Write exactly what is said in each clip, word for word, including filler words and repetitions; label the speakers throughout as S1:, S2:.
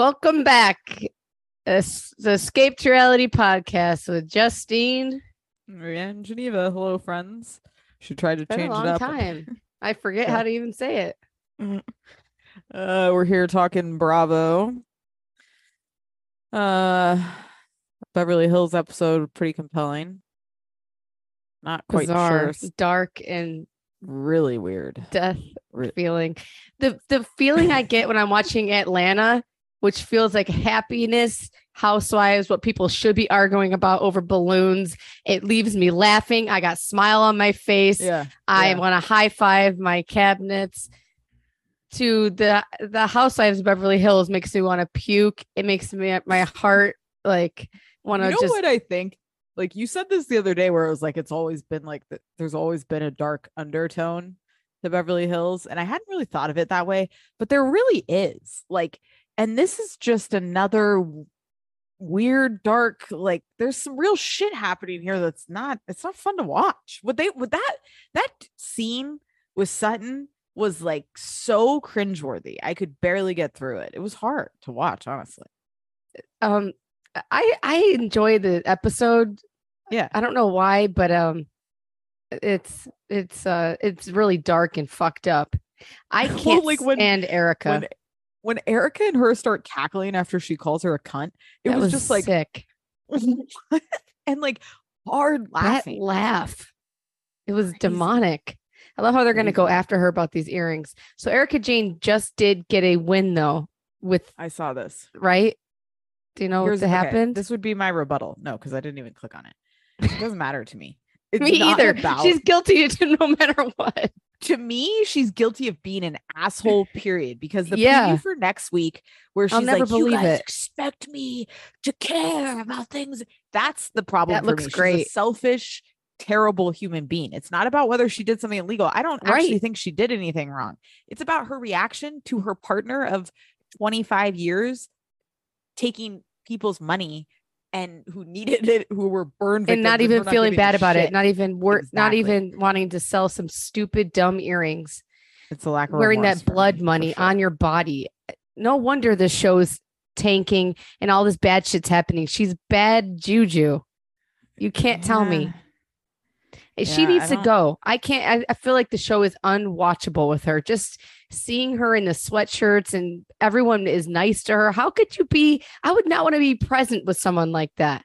S1: Welcome back. It's the Escaped Reality podcast with Justine
S2: and Geneva. Hello, friends. Should try to
S1: it's been
S2: change
S1: a long
S2: it up.
S1: Time. I forget
S2: yeah.
S1: how to even say it.
S2: Uh, we're here talking Bravo. Uh, Beverly Hills episode, pretty compelling. Not quite
S1: Bizarre,
S2: sure.
S1: Dark and
S2: really weird.
S1: Death
S2: Re-
S1: feeling. The the feeling I get when I'm watching Atlanta, which feels like happiness, housewives, what people should be arguing about over balloons. It leaves me laughing. I got smile on my face.
S2: Yeah,
S1: I
S2: yeah.
S1: want to high five my cabinets. To the the Housewives of Beverly Hills makes me want to puke. It makes me my heart like want to
S2: you know
S1: just.
S2: What I think? Like you said this the other day, where it was like it's always been like the, there's always been a dark undertone to Beverly Hills, and I hadn't really thought of it that way, but there really is. Like, and this is just another weird, dark. Like, there's some real shit happening here that's not. It's not fun to watch. Would they? Would that that scene with Sutton was like so cringeworthy. I could barely get through it. It was hard to watch, honestly.
S1: Um, I I enjoy the episode.
S2: Yeah,
S1: I don't know why, but um, it's it's uh it's really dark and fucked up. I can't well, like when, stand Erica.
S2: When, when Erica and her start cackling after she calls her a cunt, it was,
S1: was
S2: just like
S1: sick
S2: and like hard laughing.
S1: That laugh. It was Crazy. Demonic. I love how they're going to go after her about these earrings. So Erica Jane just did get a win, though. With
S2: I saw this.
S1: Right? Do you know Here's, what okay, happened?
S2: This would be my rebuttal. No, because I didn't even click on it. It doesn't matter to me. It's
S1: me either.
S2: About,
S1: she's guilty no matter what.
S2: To me, she's guilty of being an asshole, period. Because the
S1: yeah.
S2: preview for next week, where she's
S1: I'll never
S2: like,
S1: believe
S2: you guys
S1: it.
S2: expect me to care about things. That's the problem
S1: that
S2: for
S1: looks
S2: me.
S1: Great.
S2: She's a selfish, terrible human being. It's not about whether she did something illegal. I don't
S1: right.
S2: actually think she did anything wrong. It's about her reaction to her partner of twenty-five years taking people's money and who needed it, who were burned
S1: and not even feeling
S2: not
S1: bad about
S2: shit.
S1: it. Not even wor-
S2: exactly.
S1: not even wanting to sell some stupid dumb earrings.
S2: It's a lack of
S1: wearing that blood
S2: me,
S1: money
S2: sure.
S1: on your body. No wonder this show's tanking and all this bad shit's happening. She's bad juju. You can't
S2: yeah.
S1: tell me.
S2: Yeah,
S1: she needs to go. I can't. I, I feel like the show is unwatchable with her. Just seeing her in the sweatshirts and everyone is nice to her. How could you be? I would not want to be present with someone like that.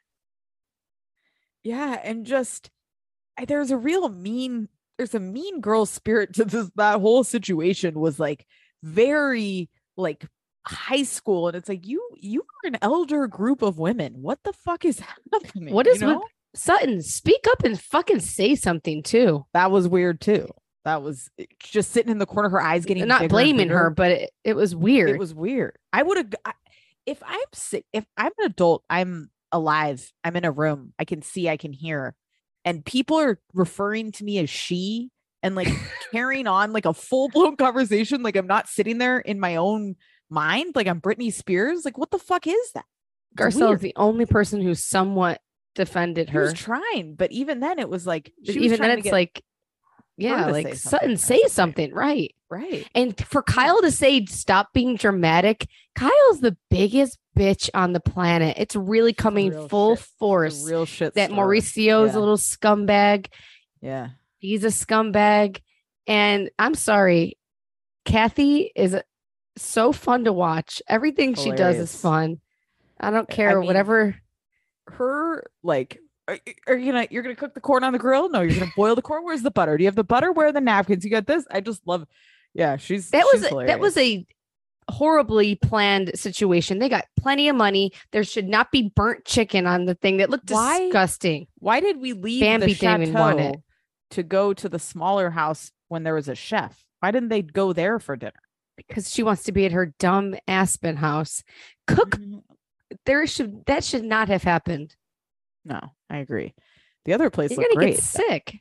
S2: Yeah. And just there's a real mean, there's a mean girl spirit to this. That whole situation was like very like high school. And it's like, you, you are an elder group of women. What the fuck is happening?
S1: What is
S2: you know?
S1: with Sutton? Speak up and fucking say something too.
S2: That was weird too. That was just sitting in the corner, her eyes getting
S1: not
S2: bigger
S1: blaming her, but it, it was weird.
S2: It was weird. I would have, if I'm sick, if I'm an adult, I'm alive, I'm in a room, I can see, I can hear, and people are referring to me as she and like carrying on like a full blown conversation. Like I'm not sitting there in my own mind. Like I'm Britney Spears. Like what the fuck is that?
S1: Garcelle is the only person who somewhat defended her.
S2: He was trying, but even then it was like,
S1: she even then it's like, yeah, like say Sutton say something, right?
S2: Right.
S1: And for Kyle to say stop being dramatic, Kyle's the biggest bitch on the planet. It's really coming full
S2: shit.
S1: force.
S2: Real shit.
S1: That
S2: story.
S1: Mauricio's
S2: yeah.
S1: a little scumbag.
S2: Yeah.
S1: He's a scumbag. And I'm sorry, Kathy is so fun to watch. Everything Hilarious. She does is fun. I don't care, I mean, whatever.
S2: Her like Are, are you gonna you're gonna cook the corn on the grill? No, you're gonna boil the corn. Where's the butter? Do you have the butter? Where are the napkins? You got this. I just love. Yeah, she's
S1: that
S2: she's
S1: was
S2: hilarious.
S1: that was a horribly planned situation. They got plenty of money. There should not be burnt chicken on the thing. That looked
S2: why,
S1: disgusting.
S2: Why did we leave
S1: Bambi
S2: the chateau
S1: it.
S2: to go to the smaller house when there was a chef? Why didn't they go there for dinner?
S1: Because she wants to be at her dumb Aspen house. Cook. Mm-hmm. There should that should not have happened.
S2: No, I agree. The other place
S1: You're
S2: looked
S1: gonna
S2: great.
S1: Get sick.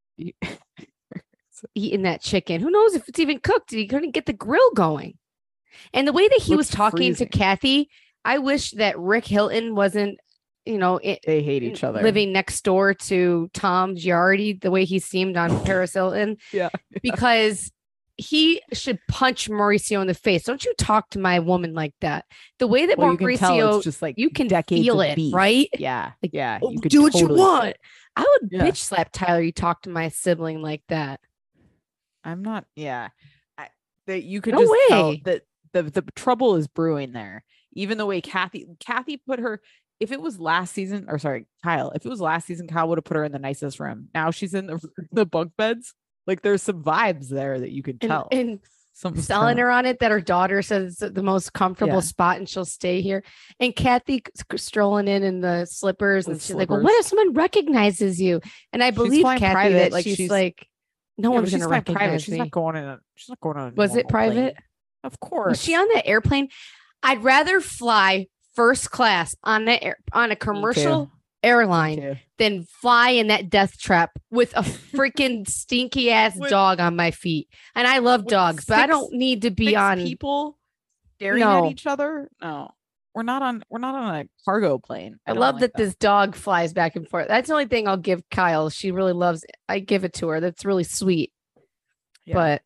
S1: Eating that chicken. Who knows if it's even cooked? He couldn't get the grill going. And the way that he
S2: Looks
S1: was talking
S2: freezing.
S1: to Kathy, I wish that Rick Hilton wasn't, you know, it,
S2: they hate each other.
S1: Living next door to Tom Giardi, the way he seemed on Paris Hilton.
S2: Yeah, yeah.
S1: Because he should punch Mauricio in the face. Don't you talk to my woman like that. The way that
S2: well, you can
S1: Mauricio,
S2: tell it's just like
S1: you can
S2: decades
S1: feel
S2: of
S1: it,
S2: beef.
S1: right?
S2: Yeah,
S1: Like,
S2: yeah.
S1: oh,
S2: You could
S1: do what
S2: totally
S1: you want. I would
S2: yeah.
S1: bitch slap Tyler. You talk to my sibling like that.
S2: I'm not. Yeah, I, that you could
S1: No
S2: just
S1: way.
S2: tell that the the trouble is brewing there. Even the way Kathy Kathy put her. If it was last season, or sorry, Kyle, if it was last season, Kyle would have put her in the nicest room. Now she's in the, the bunk beds. Like there's some vibes there that you can
S1: And,
S2: tell.
S1: and
S2: Something's
S1: selling
S2: turning.
S1: her on it that her daughter says it's the most comfortable
S2: Yeah.
S1: spot and she'll stay here. And Kathy s- strolling in in the slippers
S2: With
S1: and she's like, well,
S2: slippers.
S1: what if someone recognizes you? And I
S2: She's
S1: believe
S2: flying
S1: Kathy
S2: private,
S1: that
S2: like
S1: she's,
S2: she's-
S1: like, no
S2: Yeah,
S1: one's
S2: but she's
S1: going to
S2: not private.
S1: recognize
S2: She's
S1: me.
S2: not going in. A, she's not going on. a
S1: Was it
S2: normal
S1: private?
S2: plane. Of course.
S1: Was she on the airplane? I'd rather fly first class on the air, on a
S2: Me
S1: commercial
S2: too.
S1: airline
S2: Me too.
S1: than fly in that death trap with a freaking stinky ass
S2: With-
S1: dog on my feet. And I love
S2: with
S1: dogs, but I
S2: six-
S1: don't need to be
S2: Six
S1: on.
S2: people staring
S1: No.
S2: at each other. No, we're not on. We're not on a cargo plane.
S1: I
S2: don't
S1: love
S2: like
S1: that, this dog flies back and forth. That's the only thing I'll give Kyle. She really loves it. I give it to her. That's really sweet.
S2: Yeah.
S1: But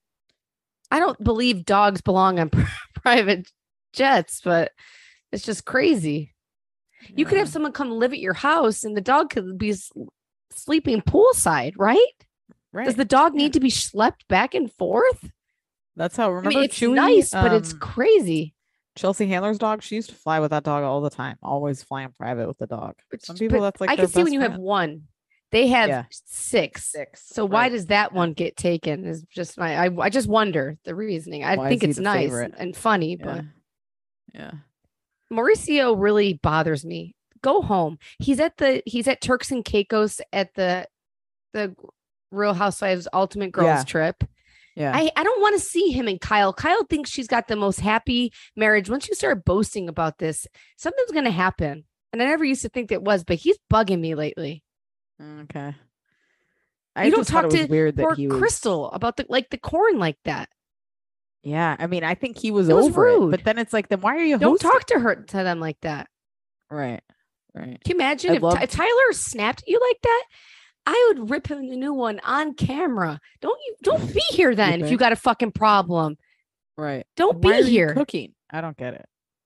S1: I don't believe dogs belong on private jets, but it's just crazy. You could have
S2: Yeah.
S1: someone come live at your house and the dog could be s- sleeping poolside, right?
S2: right.
S1: Does the dog
S2: Yeah.
S1: need to be schlepped back and forth?
S2: That's how.
S1: I
S2: Remember,
S1: mean, it's
S2: Chewy,
S1: nice, but it's
S2: um,
S1: crazy.
S2: Chelsea Handler's dog. She used to fly with that dog all the time. Always flying private with the dog.
S1: Which-
S2: Some people,
S1: but
S2: that's like
S1: I
S2: their
S1: can see when
S2: best
S1: you have
S2: friend.
S1: one. They have
S2: Yeah.
S1: six.
S2: Six.
S1: So why
S2: right.
S1: does that
S2: Yeah.
S1: one get taken? Is just my I, I just wonder the reasoning. I
S2: Why
S1: think
S2: is he
S1: it's
S2: the
S1: nice
S2: favorite?
S1: and funny,
S2: Yeah.
S1: but
S2: Yeah.
S1: Mauricio really bothers me. Go home. He's at the he's at Turks and Caicos at the the Real Housewives Ultimate Girls
S2: Yeah.
S1: trip.
S2: Yeah.
S1: I, I don't want to see him and Kyle. Kyle thinks she's got the most happy marriage. Once you start boasting about this, something's gonna happen. And I never used to think it was, but he's bugging me lately.
S2: okay. I
S1: You don't
S2: just thought
S1: talk
S2: it was
S1: to
S2: weird that
S1: Poor
S2: he was.
S1: Crystal about the like the corn like that.
S2: Yeah. I mean, I think he was
S1: It was
S2: over it.
S1: rude.
S2: But then it's like, then why are you
S1: Don't
S2: hosting?
S1: talk to her to them like that.
S2: Right. Right.
S1: Can you imagine
S2: I
S1: if, Ty-
S2: loved-
S1: if Tyler snapped at you like that? I would rip him a new one on camera. Don't you don't be here then if you
S2: think?
S1: got a fucking problem.
S2: Right.
S1: Don't
S2: Why
S1: be
S2: are you
S1: here.
S2: cooking. I don't get it.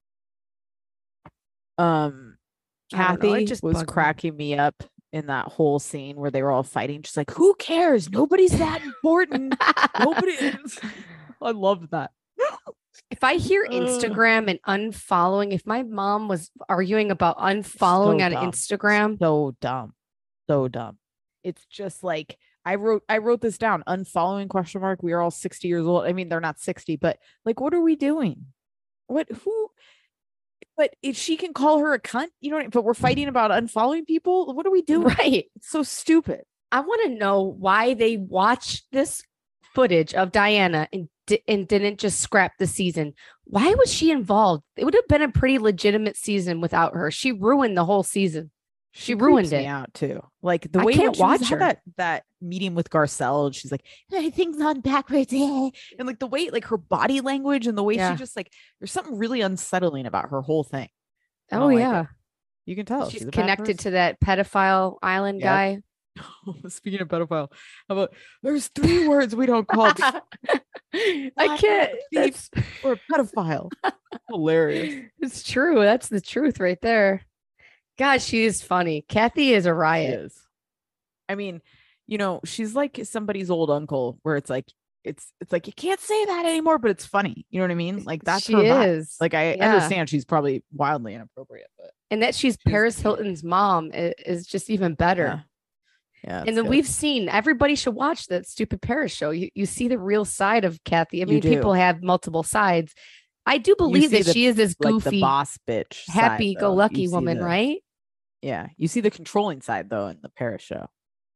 S2: Um,
S1: I don't know, it
S2: Kathy
S1: just
S2: was
S1: bugged me.
S2: cracking me up in that whole scene where they were all fighting. She's like, "Who cares? Nobody's that important. Nobody is." I loved that.
S1: If I hear
S2: Ugh.
S1: Instagram and unfollowing, if my mom was arguing about unfollowing
S2: So
S1: on
S2: dumb.
S1: Instagram,
S2: So dumb. So dumb. It's just like I wrote I wrote this down. Unfollowing question mark. We are all sixty years old. I mean, they're not sixty, but like, what are we doing? What who but if she can call her a cunt, you know what I mean? But we're fighting about unfollowing people. What are we doing?
S1: right?
S2: It's so stupid.
S1: I want to know why they watched this footage of Diana and di- and didn't just scrap the season. Why was she involved? It would have been a pretty legitimate season without her. She ruined the whole season. She ruined
S2: creeps me
S1: it.
S2: out too. Like the
S1: I
S2: way
S1: can't
S2: when she was-
S1: watch
S2: had
S1: her.
S2: that that meeting with Garcelle, and she's like, "I think on backwards," and like the way, like her body language and the way
S1: Yeah.
S2: she just like, there's something really unsettling about her whole thing. I
S1: Oh
S2: don't like
S1: yeah,
S2: it. You can tell
S1: she's
S2: a bad
S1: connected to that pedophile island
S2: Yep.
S1: guy.
S2: person. Speaking of pedophile, how about there's three words we don't call
S1: I
S2: Black
S1: can't.
S2: thief
S1: That's,
S2: or a pedophile. Hilarious.
S1: it's true. That's the truth right there. God, she is funny. Kathy is a
S2: She
S1: riot.
S2: is. I mean, you know, she's like somebody's old uncle where it's like it's it's like you can't say that anymore, but it's funny. You know what I mean? Like that's
S1: she
S2: her vibe.
S1: is.
S2: Like I
S1: Yeah.
S2: understand she's probably wildly inappropriate, but
S1: And that she's Paris Hilton's mom is, is just even better.
S2: yeah. Yeah.
S1: And
S2: it's
S1: then
S2: good.
S1: we've seen everybody should watch that stupid Paris show. You you see the real side of Kathy. I
S2: You
S1: mean,
S2: do.
S1: people have multiple sides. I do believe
S2: see
S1: that
S2: the-
S1: she is this
S2: like the
S1: goofy,
S2: boss bitch, side, though.
S1: happy-go-lucky
S2: You see
S1: woman,
S2: the-
S1: right?
S2: Yeah. You see the controlling side though in the Paris show.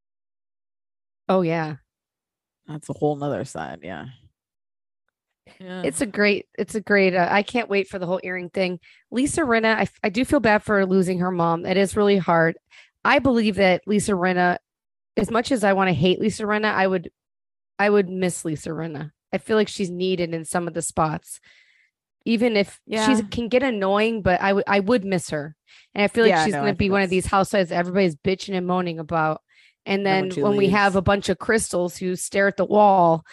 S1: Oh yeah,
S2: That's a whole nother side. Yeah. Yeah.
S1: it's a great, it's a great. Uh, I can't wait for the whole earring thing. Lisa Rinna, I I do feel bad for losing her mom. It is really hard. I believe that Lisa Rinna, as much as I want to hate Lisa Rinna, I would, I would miss Lisa Rinna. I feel like she's needed in some of the spots, even if
S2: Yeah.
S1: she can get annoying. But I would, I would miss her, and I feel like
S2: Yeah,
S1: she's
S2: no,
S1: going
S2: I
S1: to be
S2: think
S1: one of
S2: that's-
S1: these housewives that everybody's bitching and moaning about. And
S2: then
S1: then
S2: when she
S1: when we have
S2: leaves-
S1: a bunch of crystals who stare at the wall,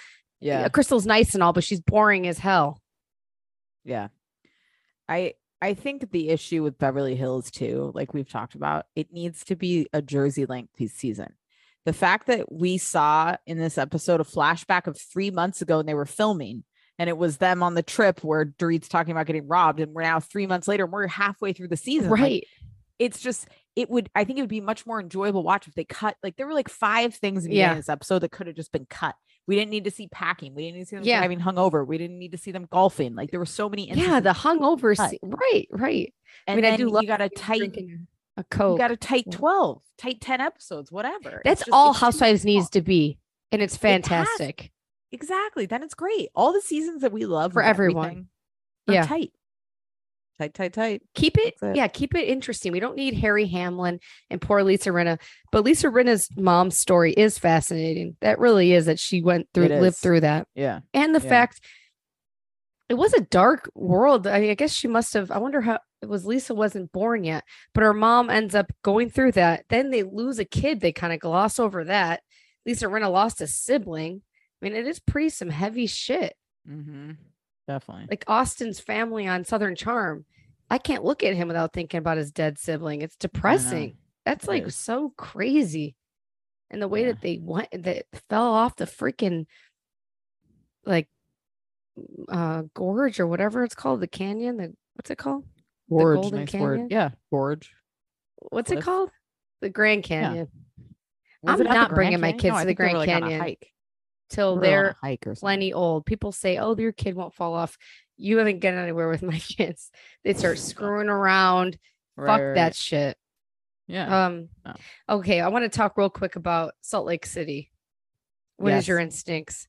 S2: Yeah.
S1: Crystal's nice and all, but she's boring as hell.
S2: Yeah. I I think the issue with Beverly Hills too, like we've talked about, it needs to be a Jersey length season. The fact that we saw in this episode a flashback of three months ago and they were filming and it was them on the trip where Dorit's talking about getting robbed, and we're now three months later and we're halfway through the season.
S1: Right.
S2: Like, it's just, it would, I think it would be much more enjoyable watch if they cut, like there were like five things in the
S1: Yeah.
S2: beginning of this episode that could have just been cut. We didn't need to see packing. We didn't need to see them
S1: Yeah.
S2: driving hungover. We didn't need to see them golfing. Like there were so many
S1: Yeah, the
S2: instances
S1: hungover
S2: cut.
S1: scene. Right, right.
S2: And
S1: I mean,
S2: then
S1: I do love
S2: you got a
S1: seeing
S2: tight,
S1: drinking a Coke.
S2: you got a tight
S1: Yeah.
S2: twelve, tight ten episodes, whatever.
S1: That's
S2: It's just-
S1: all
S2: it's too
S1: Housewives
S2: small.
S1: needs to be, and it's
S2: has-
S1: fantastic.
S2: Exactly. Then it's great. All the seasons that we love
S1: For
S2: with
S1: everyone.
S2: everything are
S1: Yeah.
S2: tight, tight, tight, tight.
S1: Keep it,
S2: That's it.
S1: yeah, keep it interesting. We don't need Harry Hamlin and poor Lisa Rinna, but Lisa Rinna's mom's story is fascinating. That really is, that she went through,
S2: It
S1: lived
S2: is.
S1: through that,
S2: Yeah.
S1: and the
S2: Yeah.
S1: fact it was a dark world. I, mean, I guess she must have. I wonder how it was. Lisa wasn't born yet, but her mom ends up going through that. Then they lose a kid. They kind of gloss over that. Lisa Rinna lost a sibling. I mean, it is pretty some heavy shit.
S2: Mm-hmm. Definitely.
S1: Like Austin's family on Southern Charm. I can't look at him without thinking about his dead sibling. It's depressing. That's
S2: It
S1: like
S2: is.
S1: so crazy. And the way
S2: Yeah.
S1: that they went, that fell off the freaking like uh gorge or whatever it's called, the canyon, the what's it called?
S2: Gorge,
S1: Golden
S2: nice
S1: Canyon?
S2: word. Yeah. Gorge.
S1: What's
S2: Cliff.
S1: it called? The Grand Canyon.
S2: Was
S1: I'm
S2: it at the
S1: not
S2: Grand
S1: bringing my
S2: Canyon?
S1: kids
S2: No, I
S1: to the
S2: think they were,
S1: Grand
S2: like, on a
S1: Canyon
S2: hike.
S1: till
S2: They were on a
S1: they're
S2: hike or something.
S1: plenty old. People say, "Oh, your kid won't fall off." You haven't gotten anywhere with my kids. They start screwing around.
S2: Right,
S1: Fuck
S2: right,
S1: that
S2: right.
S1: shit.
S2: Yeah.
S1: Um,
S2: No.
S1: okay, I want to talk real quick about Salt Lake City. What is your
S2: Yes.
S1: instincts?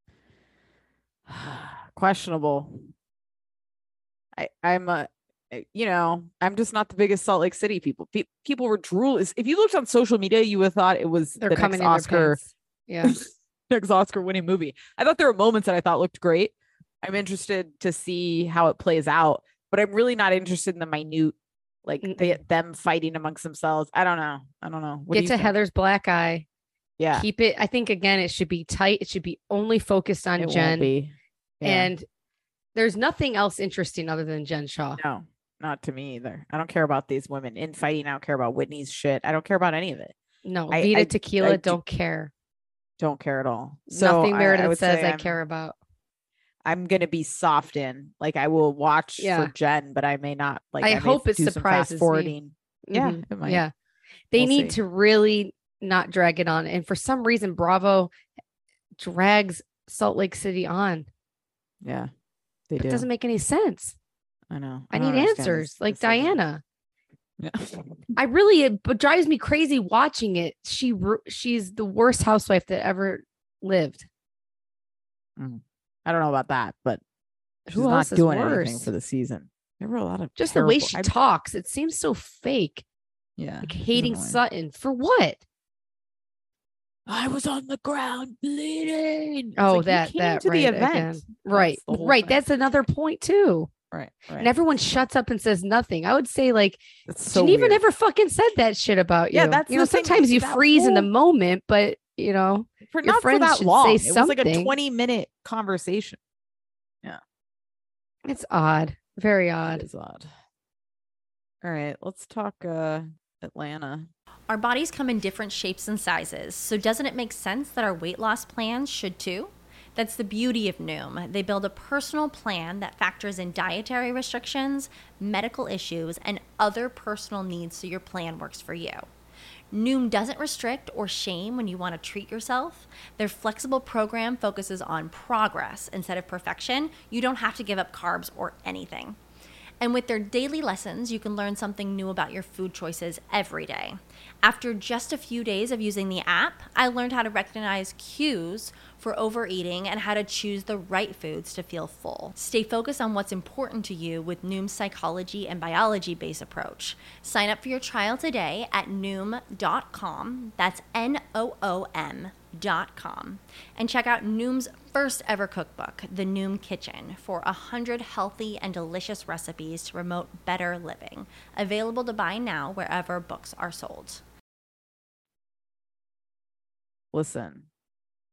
S2: Questionable. I I'm a you know, I'm just not the biggest Salt Lake City people. Pe- people were drooling. If you looked on social media, you would have thought it was
S1: They're
S2: the
S1: coming
S2: next
S1: in
S2: Oscar,
S1: their pants. Yeah,
S2: next Oscar winning movie. I thought there were moments that I thought looked great. I'm interested to see how it plays out, but I'm really not interested in the minute, like they, them fighting amongst themselves. I don't know. I don't know. What do
S1: get
S2: you
S1: to
S2: think?
S1: Heather's black eye.
S2: Yeah,
S1: Keep it. I think again, it should be tight. It should be only focused on
S2: it won't
S1: Jen,
S2: be. Yeah.
S1: and there's nothing else interesting other than Jen Shaw.
S2: No, not to me either. I don't care about these women in fighting. I don't care about Whitney's shit. I don't care about any of it.
S1: No,
S2: I-
S1: Vita
S2: I-
S1: Tequila,
S2: I do-
S1: don't care.
S2: Don't care at all. So
S1: Nothing
S2: I-
S1: Meredith
S2: I would
S1: says
S2: say
S1: I
S2: I'm-
S1: care about.
S2: I'm gonna be soft in. Like I will watch
S1: Yeah.
S2: for Jen, but I may not. Like
S1: I
S2: may
S1: hope it
S2: do some
S1: surprises me.
S2: fast forwarding. Yeah,
S1: Mhm.
S2: it might.
S1: Yeah. They
S2: We'll
S1: need
S2: see.
S1: to really not drag it on. And for some reason, Bravo drags Salt Lake City on.
S2: Yeah, they
S1: It
S2: do.
S1: doesn't make any sense.
S2: I know.
S1: I,
S2: don't
S1: need
S2: understand
S1: answers
S2: this
S1: like
S2: decision.
S1: Diana.
S2: Yeah.
S1: I really, it but drives me crazy watching it. She ru- she's the worst housewife that ever lived.
S2: I don't know about that, but she's
S1: Who
S2: not
S1: else is
S2: doing anything
S1: worse?
S2: for the season. There were a lot of
S1: Just the way
S2: terrible-
S1: she
S2: I-
S1: talks, it seems so fake.
S2: Yeah,
S1: Like
S2: she's
S1: hating
S2: annoying.
S1: Sutton for what?
S2: I was on the ground bleeding. It's
S1: Oh,
S2: like, you
S1: that
S2: came
S1: that
S2: to
S1: right
S2: the event.
S1: again. Right,
S2: the whole
S1: right.
S2: thing.
S1: That's another point too.
S2: Right, right.
S1: And everyone shuts up and says nothing. I would say like
S2: It's so
S1: Geneva
S2: weird.
S1: never fucking said that shit about you.
S2: Yeah, that's
S1: you know.
S2: the thing,
S1: Sometimes you
S2: that
S1: freeze in the
S2: whole-
S1: moment, but you know,
S2: for
S1: your
S2: not for
S1: friends
S2: that
S1: should
S2: long.
S1: say
S2: It was like a
S1: something.
S2: twenty minute conversation.
S1: it's odd, very
S2: It
S1: odd.
S2: is odd. All right, let's talk uh Atlanta.
S3: Our bodies come in different shapes and sizes, so doesn't it make sense that our weight loss plans should too? That's the beauty of Noom. They build a personal plan that factors in dietary restrictions, medical issues, and other personal needs so your plan works for you. Noom doesn't restrict or shame when you want to treat yourself. Their flexible program focuses on progress instead of perfection. You don't have to give up carbs or anything. And with their daily lessons, you can learn something new about your food choices every day. After just a few days of using the app, I learned how to recognize cues for overeating and how to choose the right foods to feel full. Stay focused on what's important to you with Noom's psychology and biology-based approach. Sign up for your trial today at noom dot com. That's N O O M dot com. And check out Noom's first ever cookbook, The Noom Kitchen, for one hundred healthy and delicious recipes to promote better living. Available to buy now wherever books are sold.
S2: Listen,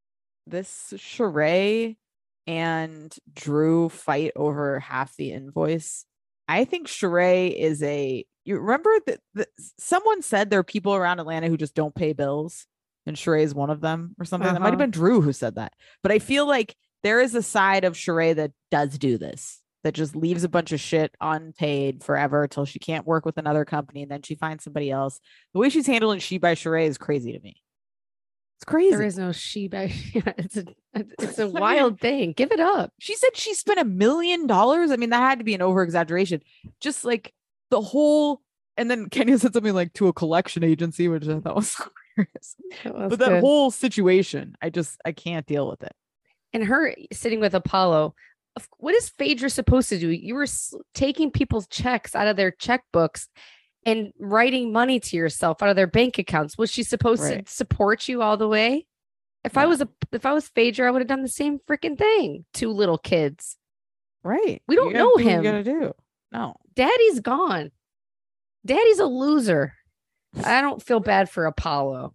S2: this Sheree and Drew fight over half the invoice. I think Sheree is a, you remember that, that someone said there are people around Atlanta who just don't pay bills, and Sheree is one of them or something.
S1: Uh-huh.
S2: That might have been Drew who said that, but I feel like there is a side of Sheree that does do this, that just leaves a bunch of shit unpaid forever till she can't work with another company, and then she finds somebody else. The way she's handling She by Sheree is crazy to me. It's crazy.
S1: There is no she by it's a it's a wild thing. Give it up.
S2: She said she spent a million dollars. I mean, that had to be an over exaggeration. Just like the whole, and then Kenya said something like to a collection agency, which I thought was hilarious.
S1: That was
S2: But that
S1: good.
S2: whole situation, I just I can't deal with it.
S1: And her sitting with Apollo. of- What is Phaedra supposed to do? You were s- taking people's checks out of their checkbooks and writing money to yourself out of their bank accounts. Was she supposed
S2: Right.
S1: to support you all the way? If I
S2: No.
S1: was a if I was Phaedra, I would have done the same freaking thing. Two little kids.
S2: Right.
S1: We don't
S2: You gotta
S1: know
S2: do what
S1: him.
S2: You gotta do. No.
S1: Daddy's gone. Daddy's a loser. I don't feel bad for Apollo.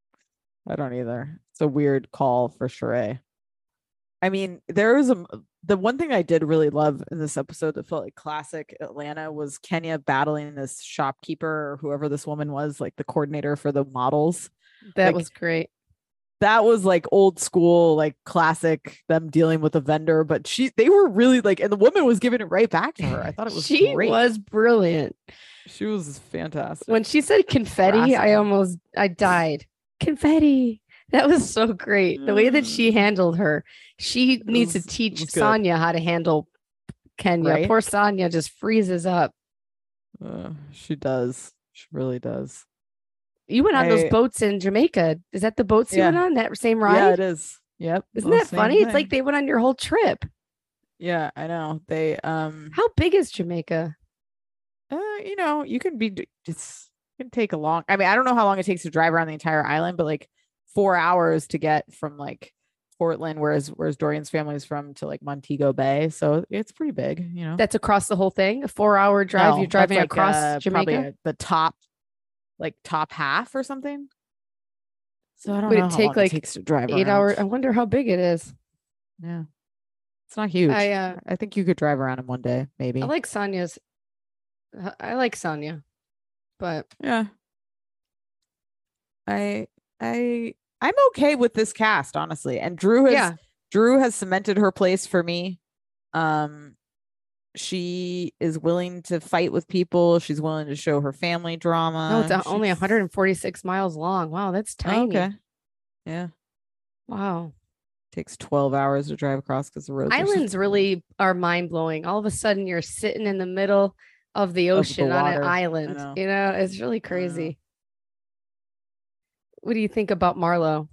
S2: I don't either. It's a weird call for Sheree. I mean, there was a the one thing I did really love in this episode that felt like classic Atlanta was Kenya battling this shopkeeper or whoever this woman was, like the coordinator for the models.
S1: That
S2: Like,
S1: was great.
S2: That was like old school, like classic them dealing with a vendor, but she they were really like, and the woman was giving it right back to her. I thought it was
S1: She
S2: great.
S1: was brilliant.
S2: She was fantastic.
S1: When she said confetti, I
S2: Harassing.
S1: almost I died. Confetti. That was so great. The way that she
S2: Mm.
S1: handled her. She needs
S2: was-
S1: to
S2: it
S1: teach
S2: was good.
S1: Sonya how to handle Kenya.
S2: Right?
S1: Poor Sonya just freezes up.
S2: Uh, she does. She really does.
S1: You went on those
S2: I-
S1: boats in Jamaica. Is that the boats you
S2: Yeah.
S1: went on? That same
S2: Yeah,
S1: ride?
S2: it is. Yep.
S1: Isn't
S2: those
S1: that
S2: same
S1: funny? It's like
S2: thing.
S1: they went on your whole trip.
S2: Yeah, I know. They um
S1: How big is Jamaica?
S2: uh, you know, you can be d- it's it can take a long I mean, I don't know how long it takes to drive around the entire island, but like four hours to get from like Portland, whereas whereas Dorian's family is from, to like Montego Bay. So it's pretty big, you know.
S1: That's across the whole thing. A four-hour drive.
S2: No,
S1: You're
S2: that's
S1: driving
S2: like,
S1: across
S2: uh, probably,
S1: Jamaica.
S2: uh, the top like top half or something. So I don't
S1: Would it
S2: know how
S1: take,
S2: long
S1: like,
S2: it takes to drive
S1: Eight
S2: around.
S1: hours. I wonder how big it is.
S2: Yeah. It's not huge.
S1: I uh,
S2: I think you could drive around in one day, maybe.
S1: I like Sonya's. uh, I like Sonya, but
S2: Yeah. I I I'm okay with this cast, honestly. And Drew has
S1: yeah,
S2: Drew has cemented her place for me. Um she is willing to fight with people. She's willing to show her family drama.
S1: no, it's uh, only
S2: She's-
S1: one hundred forty-six miles long. Wow, that's
S2: Oh,
S1: tiny.
S2: okay. Yeah.
S1: Wow,
S2: Takes twelve hours to drive across because the roads are so
S1: islands really are mind blowing. All of a sudden, you're sitting in the middle of the
S2: Of the
S1: ocean on an
S2: water. I
S1: island.
S2: know.
S1: You know, it's really
S2: know.
S1: crazy. What do you think about Marlo?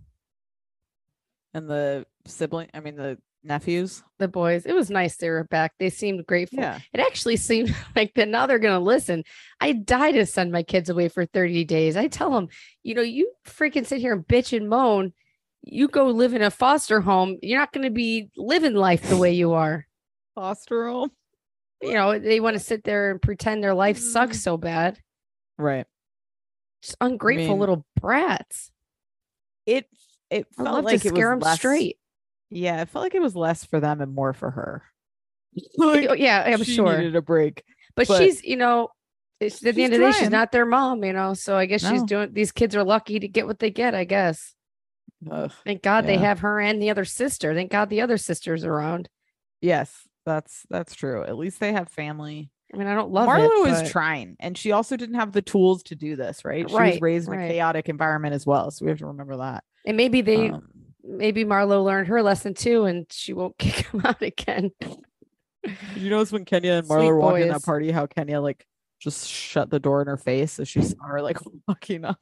S2: and the sibling, I mean the nephews.
S1: The boys, it was nice they were back. They seemed grateful.
S2: Yeah.
S1: It actually seemed like that now they're going to listen. I die to send my kids away for thirty days. I tell them, you know, you freaking sit here and bitch and moan. You go live in a foster home. You're not going to be living life the way you are.
S2: Foster home.
S1: You know, they want to sit there and pretend their life sucks so bad.
S2: Right.
S1: Just ungrateful
S2: mean,
S1: little brats.
S2: It it
S1: I
S2: felt
S1: love
S2: like
S1: to
S2: it
S1: scare
S2: was
S1: them
S2: less,
S1: straight.
S2: Yeah, it felt like it was less for them and more for her.
S1: Oh, yeah, I'm
S2: she
S1: sure.
S2: needed a break.
S1: But,
S2: but
S1: she's, you know, it's, at the
S2: she's
S1: end of the day, she's
S2: trying.
S1: not their mom, you know. So I guess she's
S2: No.
S1: doing, these kids are lucky to get what they get, I guess.
S2: Ugh.
S1: Thank God they
S2: Yeah.
S1: have her and the other sister. Thank God the other sister's around.
S2: Yes, that's that's true. At least they have family.
S1: I mean, I don't love
S2: Marlo
S1: it.
S2: is
S1: but-
S2: trying, and she also didn't have the tools to do this, right? She was
S1: Right,
S2: raised in a
S1: right.
S2: chaotic environment as well, so we have to remember that.
S1: and maybe they,
S2: Um,
S1: maybe Marlo learned her lesson too, and she won't kick him out again.
S2: Did you notice when Kenya and
S1: Sweet
S2: Marlo were walking in
S1: boys.
S2: that party, how Kenya like just shut the door in her face as she saw her like walking up?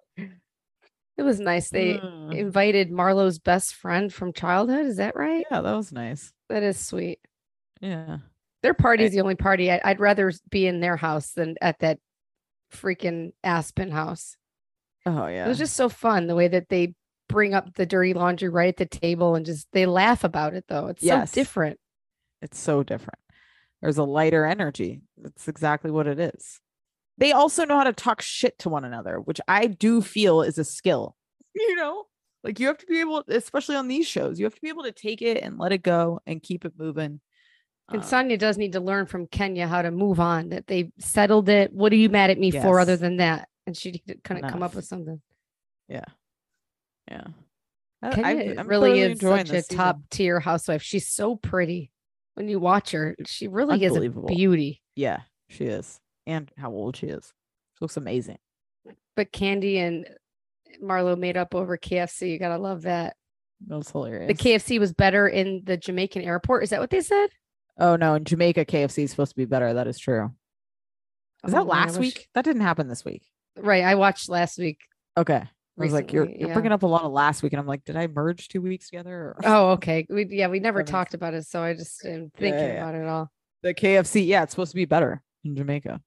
S1: It was nice. They
S2: Uh,
S1: invited Marlo's best friend from childhood. Is that right?
S2: yeah, that was nice.
S1: That is sweet.
S2: Yeah.
S1: Their party's the only party. I, I'd rather be in their house than at that freaking Aspen house.
S2: Oh yeah.
S1: It was just so fun the way that they bring up the dirty laundry right at the table and just they laugh about it though. It's
S2: Yes.
S1: so different.
S2: It's so different. There's a lighter energy. That's exactly what it is. They also know how to talk shit to one another, which I do feel is a skill. You know, Like you have to be able, especially on these shows, you have to be able to take it and let it go and keep it moving.
S1: And
S2: Um,
S1: Sonya does need to learn from Kenya how to move on, that they settled it. What are you mad at me for other
S2: Yes.
S1: than that? And she couldn't come up
S2: Enough.
S1: with something.
S2: Yeah. Yeah. I-
S1: Kenya
S2: I've- I'm
S1: really
S2: thoroughly
S1: is
S2: enjoying
S1: such a
S2: this
S1: top
S2: season.
S1: tier housewife. She's so pretty when you watch her. She really is a
S2: Unbelievable.
S1: beauty.
S2: Yeah, she is. And how old she is. She looks amazing.
S1: But Candy and Marlo made up over K F C. You gotta love that.
S2: That was hilarious.
S1: The K F C was better in the Jamaican airport. Is that what they said?
S2: Oh no, in Jamaica, K F C is supposed to be better. That is true.
S1: Oh,
S2: Is that
S1: man, I
S2: last
S1: wish-
S2: week? That didn't happen this week.
S1: Right. I watched last week.
S2: Okay. I was like, you're,
S1: Recently,
S2: you're
S1: yeah.
S2: bringing up a lot of last week. And I'm like, did I merge two weeks together? Or...
S1: Oh, okay. We yeah, we never
S2: That makes
S1: talked about it, so I just am
S2: Yeah,
S1: thinking
S2: yeah, yeah.
S1: about it all.
S2: The K F C, yeah, it's supposed to be better in Jamaica.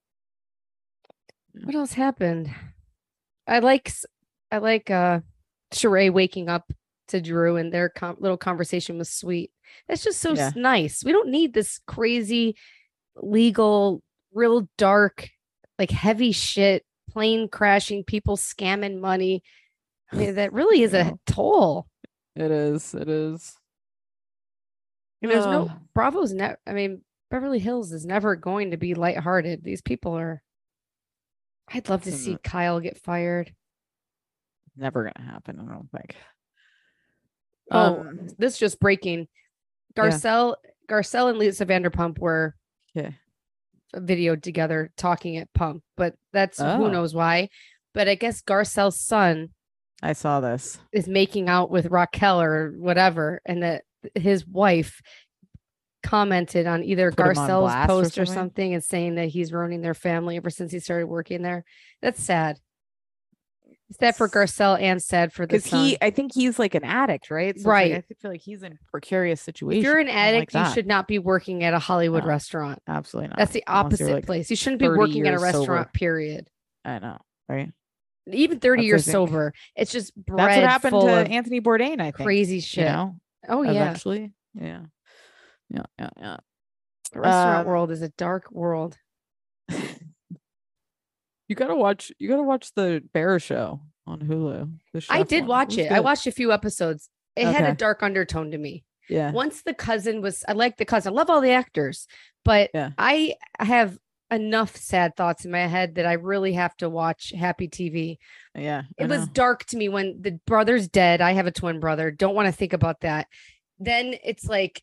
S1: What else happened? I like s- I like uh Sheree waking up to Drew, and their com- little conversation was sweet. That's just so
S2: Yeah.
S1: s- nice. We don't need this crazy legal, real dark, like heavy shit, plane crashing, people scamming money. I mean, that really is
S2: Yeah.
S1: a toll.
S2: It is. It is.
S1: And there's no
S2: Ugh.
S1: Bravo's ne I mean, Beverly Hills is never going to be lighthearted. These people are. I'd love to
S2: It's
S1: see
S2: n-
S1: Kyle get fired.
S2: Never gonna happen. I don't think.
S1: Oh,
S2: Um,
S1: this is just breaking.
S2: Yeah.
S1: Garcelle, Garcelle and Lisa Vanderpump were
S2: yeah.
S1: videoed together talking at Pump, but that's
S2: Oh.
S1: who knows why. But I guess Garcelle's son
S2: I saw this.
S1: is making out with Raquel or whatever, and that his wife commented on either
S2: Put him on
S1: Garcelle's
S2: blast or
S1: post or
S2: something?
S1: something and saying that he's ruining their family ever since he started working there. That's sad. Sad for Garcelle and sad for the
S2: Because
S1: son.
S2: he, I think he's like an addict, right? So it's like,
S1: Right.
S2: I feel like he's in a precarious situation.
S1: If you're an
S2: I don't like
S1: addict, you
S2: that.
S1: should not be working at a Hollywood
S2: No.
S1: restaurant.
S2: Absolutely not.
S1: That's the
S2: Unless
S1: opposite
S2: you're, like,
S1: place. You shouldn't be
S2: thirty
S1: working at a
S2: years
S1: restaurant,
S2: sober.
S1: period.
S2: I know, right?
S1: Even thirty
S2: That's, I
S1: years
S2: think-
S1: sober. It's just bread
S2: That's what happened
S1: full
S2: to
S1: of
S2: Anthony Bourdain. I think
S1: crazy shit.
S2: You know,
S1: Oh yeah.
S2: eventually, yeah, yeah, yeah, yeah.
S1: The restaurant
S2: Um,
S1: world is a dark world.
S2: You gotta watch. You gotta watch the Bear Show on Hulu. The
S1: I
S2: chef
S1: did
S2: one.
S1: watch
S2: was
S1: it. I
S2: good.
S1: watched a few episodes. It had a
S2: Okay.
S1: dark undertone to me.
S2: Yeah,
S1: Once the cousin was, I like the cousin. I love all the actors, but
S2: Yeah.
S1: I have enough sad thoughts in my head that I really have to watch Happy T V.
S2: yeah. I
S1: It was
S2: know.
S1: dark to me when the brother's dead. I have a twin brother. Don't want to think about that. Then it's like,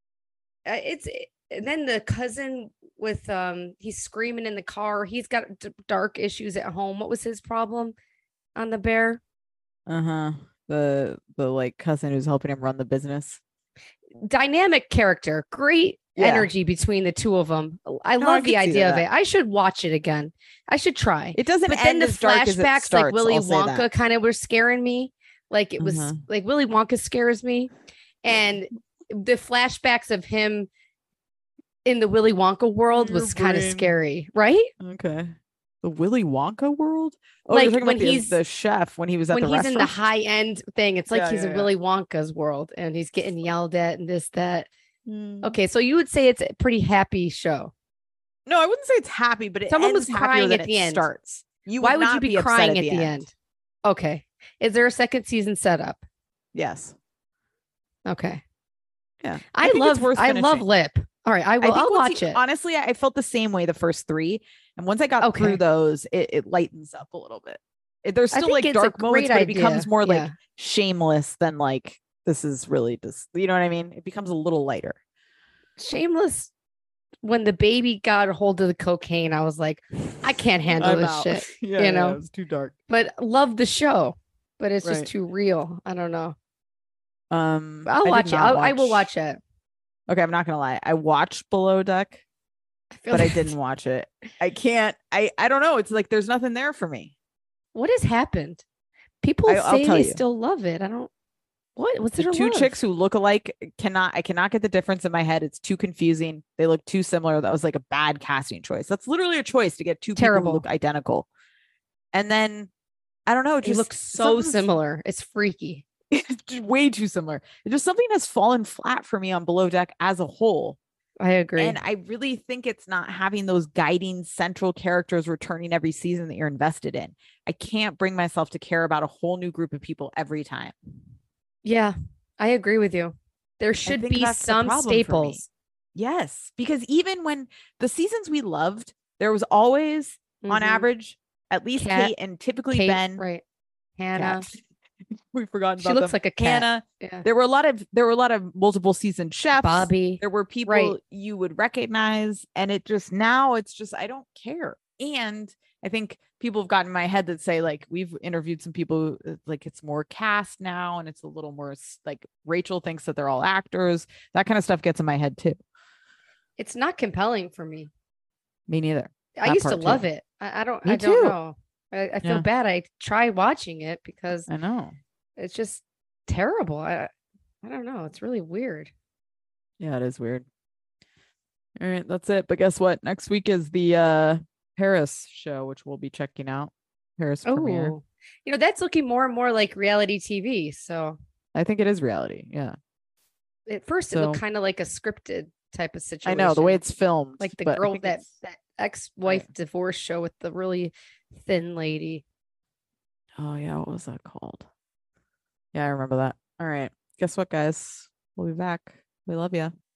S1: uh, it's and then the cousin with um, he's screaming in the car. He's got d- dark issues at home. What was his problem on the Bear?
S2: Uh huh. The the like cousin who's helping him run the business.
S1: Dynamic character, great
S2: Yeah.
S1: energy between the two of them. I
S2: No,
S1: love
S2: I
S1: the
S2: could see
S1: idea of
S2: that.
S1: it. I should watch it again. I should try.
S2: It doesn't
S1: But then
S2: end
S1: the
S2: as dark as it
S1: flashbacks, like
S2: starts,
S1: Willy
S2: I'll say
S1: Wonka,
S2: that.
S1: kind of were scaring me. Like it was
S2: Uh-huh.
S1: like Willy Wonka scares me, and the flashbacks of him in the Willy Wonka world
S2: Your
S1: was kind of
S2: brain.
S1: scary, right?
S2: Okay. The Willy Wonka world? Oh,
S1: Like,
S2: you're talking
S1: when
S2: about the,
S1: he's-
S2: the chef when he was at
S1: When
S2: the
S1: he's in the
S2: restaurant?
S1: high end thing, it's like
S2: Yeah,
S1: he's
S2: yeah,
S1: in
S2: yeah.
S1: Willy Wonka's world, and he's getting yelled at and this that.
S2: Mm.
S1: Okay, so you would say it's a pretty happy show.
S2: No, I wouldn't say it's happy, but it
S1: Someone was
S2: ends happier
S1: crying
S2: than
S1: at the
S2: it
S1: end.
S2: starts. You
S1: Why
S2: would
S1: would
S2: not
S1: you be,
S2: upset
S1: crying at the, end? Okay, is there a second season setup?
S2: Yes.
S1: Okay,
S2: Yeah.
S1: I,
S2: think it's
S1: love
S2: worth
S1: I love
S2: finishing.
S1: Lip. All right, I will.
S2: think
S1: I'll
S2: once
S1: watch
S2: you-
S1: it.
S2: Honestly, I felt the same way the first three. And once I got
S1: Okay.
S2: through those, it, it lightens up a little bit. It, there's
S1: I
S2: still
S1: think
S2: like
S1: it's a
S2: dark moments,
S1: great
S2: but it becomes
S1: idea.
S2: more
S1: Yeah.
S2: like shameless than like this is really just, you know what I mean? It becomes a little lighter.
S1: Shameless. When the baby got a hold of the cocaine, I was like, I can't handle
S2: I'm
S1: this
S2: out.
S1: shit.
S2: yeah,
S1: you know?
S2: it was too dark.
S1: But love the show, but it's
S2: Right.
S1: just too real. I don't know.
S2: Um,
S1: I'll
S2: I did
S1: watch it.
S2: not
S1: I'll, I will watch it.
S2: Okay, I'm not gonna lie. I watched Below Deck,
S1: I feel
S2: but I
S1: like-
S2: didn't watch it. I can't. I I don't know. It's like there's nothing there for me.
S1: What has happened? People
S2: I- I'll
S1: say
S2: tell
S1: they
S2: you.
S1: still love it. I don't. What? What's
S2: The
S1: it?
S2: two chicks who look alike cannot. I cannot get the difference in my head. It's too confusing. They look too similar. That was like a bad casting choice. That's literally a choice to get two
S1: Terrible.
S2: people who look identical. And then I don't know.
S1: You
S2: Just
S1: look so
S2: something's-
S1: similar. It's freaky.
S2: It's just way too similar. It just something has fallen flat for me on Below Deck as a whole.
S1: I agree.
S2: And I really think it's not having those guiding central characters returning every season that you're invested in. I can't bring myself to care about a whole new group of people every time.
S1: Yeah, I agree with you. There should
S2: think
S1: be
S2: that's the
S1: some
S2: problem for me.
S1: staples.
S2: Yes, because even when the seasons we loved, there was always, on
S1: Mhm.
S2: average, at least
S1: Cat-
S2: Kate and typically
S1: Kate,
S2: Ben.
S1: right? Hannah.
S2: Cat. We forgot
S1: She
S2: about
S1: looks
S2: them.
S1: like a cat.
S2: Hannah.
S1: Yeah.
S2: There were a lot of there were a lot of multiple season chefs.
S1: Bobby.
S2: There were people
S1: Right.
S2: you would recognize, and it just now it's just I don't care. And I think people have gotten in my head that say like we've interviewed some people who, like it's more cast now and it's a little more s- like Rachel thinks that they're all actors. That kind of stuff gets in my head too.
S1: It's not compelling for me.
S2: Me neither.
S1: I
S2: That
S1: used to
S2: part too.
S1: love it. I, I don't.
S2: Me
S1: I don't
S2: too.
S1: know. I, I feel
S2: Yeah.
S1: bad. I try watching it because
S2: I know.
S1: it's just terrible. I I don't know. It's really weird.
S2: Yeah, it is weird. All right, that's it. But guess what? Next week is the uh Paris show, which we'll be checking out. Paris premiere.
S1: Oh, you know that's looking more and more like reality T V. So
S2: I think it is reality. Yeah.
S1: at first it
S2: So-
S1: looked kind of like a scripted type of
S2: I
S1: situation.
S2: know the way it's filmed.
S1: like the
S2: but I
S1: girl
S2: think
S1: that
S2: it's-
S1: that ex-wife divorce show with the really thin lady.
S2: Oh yeah, what was that called? Yeah, I remember that. All right. Guess what, guys? We'll be back. We love you.